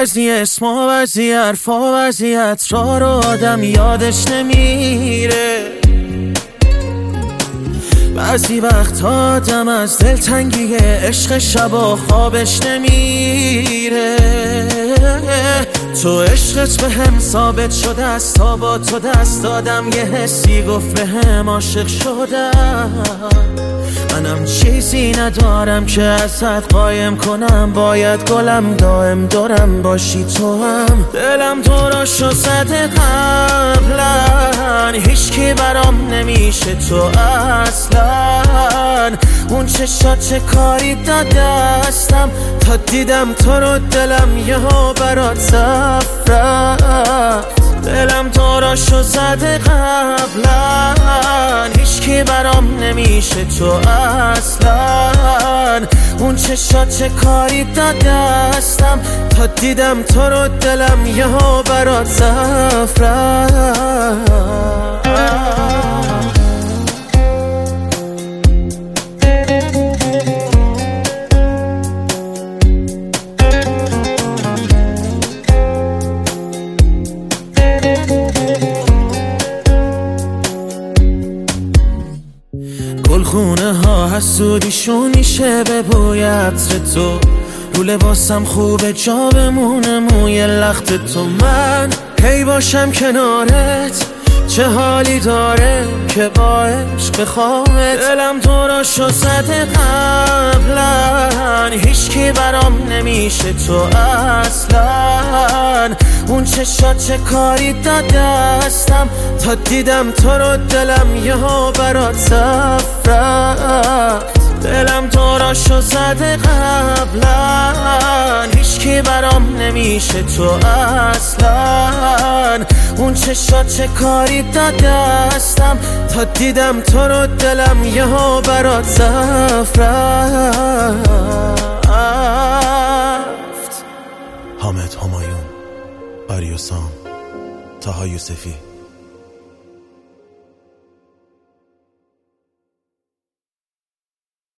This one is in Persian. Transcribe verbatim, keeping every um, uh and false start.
بعضی اسما بعضی حرفا بعضی عطرا رو آدم یادش نمیره. بعضی وقت آدم از دلتنگی عشق شبا خوابش نمیره. تو عشقت به هم ثابت شده است، تا با تو دست دادم یه حسی گفت به هم عاشق شدم. منم چیزی ندارم که ازت قایم کنم، باید گلم دائم دورم باشی تو هم. دلم تو را شو زده قبلا، هیچ کی برام نمیشه تو اصلا. اون چشات چه کاری دادستم، تا دیدم تو رو دلم یهو برات صف رفت. دلم تو را شو زده قبلا، هیچ کی برام نمیشه تو اصلا. اون چشات چه کاری دادستم، تا دیدم تو رو دلم یهو برات صف رفت. گلخونه ها حسودیشون میشه به بوی عطر تو، رو لباسم خوبه جا بمونه موی لخت تو. من هی باشم کنارت چه حالی داره که با عشق بخوامت. دلم تو را شو زده قبلا، هیچ کی برام نمیشه تو اصلا. اون چشات چه کاری دادستم، تا دیدم تو رو دلم یهو برات صف رفت. دلم تو را شو زده قبلا، هیچ کی برام نمیشه تو اصلا. اون چشات چه کاری دادستم، تا دیدم تو رو دلم یهو برات صف رفت. حامد همایون، آریوسام، طاها یوسفی.